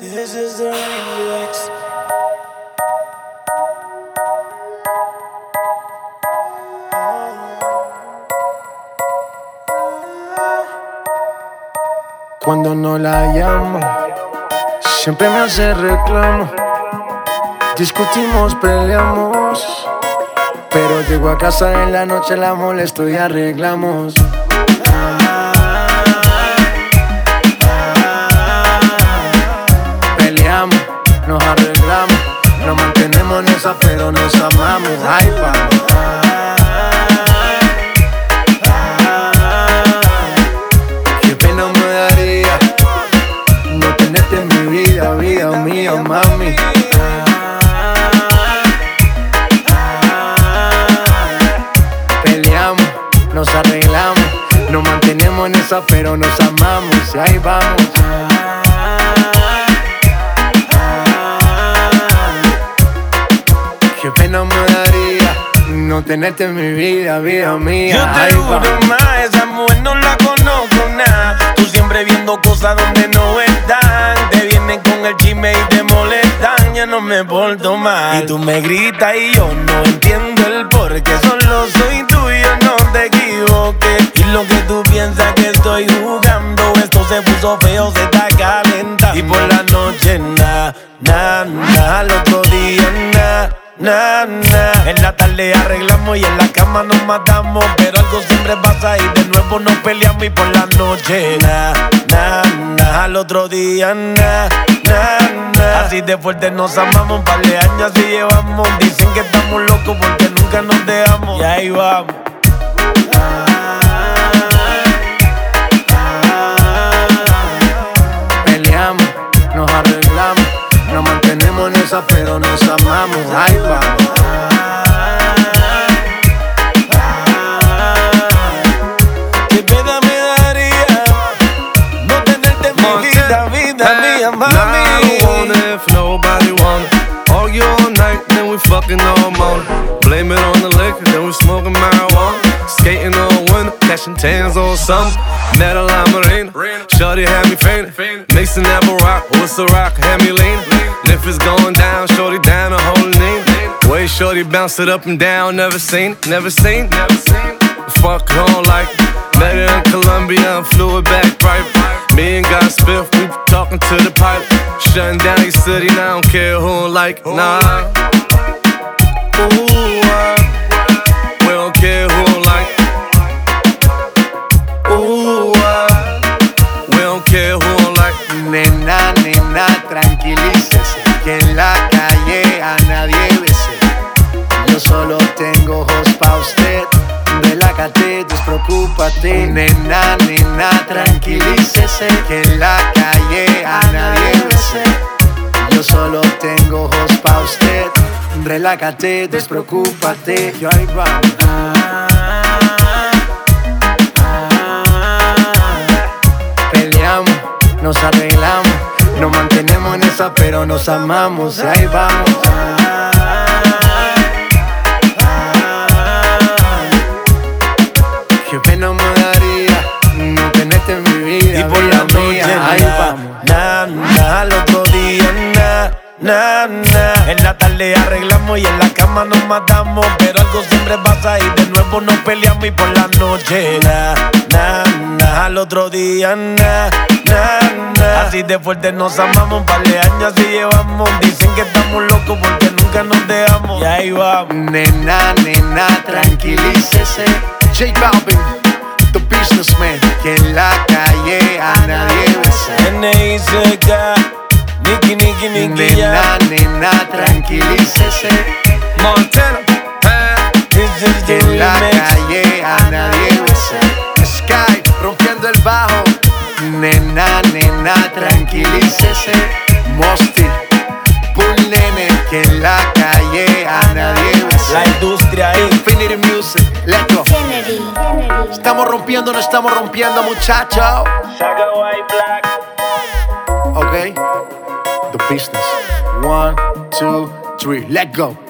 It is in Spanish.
This is the remix. Cuando no la llamo, siempre me hace reclamo. Discutimos, peleamos, pero llego a casa en la noche, la molesto y arreglamos. Peleamos, nos arreglamos, nos mantenemos en esa, pero nos amamos. Ay, vamos. Qué pena me daría no tenerte en mi vida, vida mía, mami. Peleamos, nos arreglamos, nos mantenemos en esa, pero nos amamos. Y ahí vamos. Qué pena me daría no tenerte en mi vida, vida mía. Yo te juro más, esa mujer no la conozco nada. Tú siempre viendo cosas donde no están. Te vienen con el chisme y te molestan. Ya no me porto mal. Y tú me gritas y yo no entiendo el porqué. Solo soy tuyo, no te equivoques. Y lo que tú piensas que estoy jugando, esto se puso feo, se está calentando. Y por la noche al otro día en la tarde arreglamos y en la cama nos matamos, pero algo siempre pasa y de nuevo nos peleamos. Y por la noche al otro día así de fuerte nos amamos. Un par de años así llevamos. Dicen que estamos locos porque nunca nos dejamos. Y ahí vamos. Peleamos, nos arreglamos, nos mantenemos en esa, pero nos amamos. Ahí vamos. Qué pena me daría no tenerte en mi vida, vida mía, mami. I don't want it if nobody want it. Argue all night, then we fucking all morning. Blame it on the liquor, then we smoking marijuana. Skating all winter, catching tans all summer. Met a La Marina, shorty had me fainting. Mixing that Barack, what's the rock, had me leaning. And if it's going down, shorty down a whole knee. Way shorty bounce it up and down, never seen it, never seen it, never seen it. Fuck on like met her in Colombia and flew it back private. Me and God Spiff, we talking to the pilot. Shutting down your city, and I don't care who don't like it, nah. Ooh, we don't care who don't like it. Ooh, we don't care who don't like it. Nena, nena, tranquilícese, que en la calle a nadie bese. Yo solo tengo ojos pa' usted. Relájate, despreocúpate. Nena, nena, tranquilícese, que en la calle a nadie bese. Yo solo tengo ojos pa' usted. Relájate, despreocúpate. Yo ahí vamos. Peleamos, nos arreglamos, nos mantenemos en esa, pero nos amamos. Ahí vamos. Qué pena me daría no tenerte en mi vida. Y por la noche ahí vamos. al otro día en la tarde arreglamos y en la cama nos matamos, pero algo siempre pasa y de nuevo nos peleamos. Y por la noche al otro día así de fuerte nos amamos. Un par de años así llevamos. Dicen que estamos locos porque nunca nos dejamos. Y ahí vamos. Nena, nena, tranquilícese. J Balvin, the businessman, que en la calle a nadie bese. N.I.C.K. Nicky, Nena, nena, tranquilícese. Montana, This is Que the en la remix. calle a nadie bese. Sky, rompiendo el bajo. Nena, nena, tranquilícese. Mosty, Bull Nene, que en la calle a nadie bese. La industria ahí. Infinity Music, let's go. Estamos rompiendo, no estamos rompiendo, muchachos. Saga White Black. Okay, the business. 1, 2, 3, let go.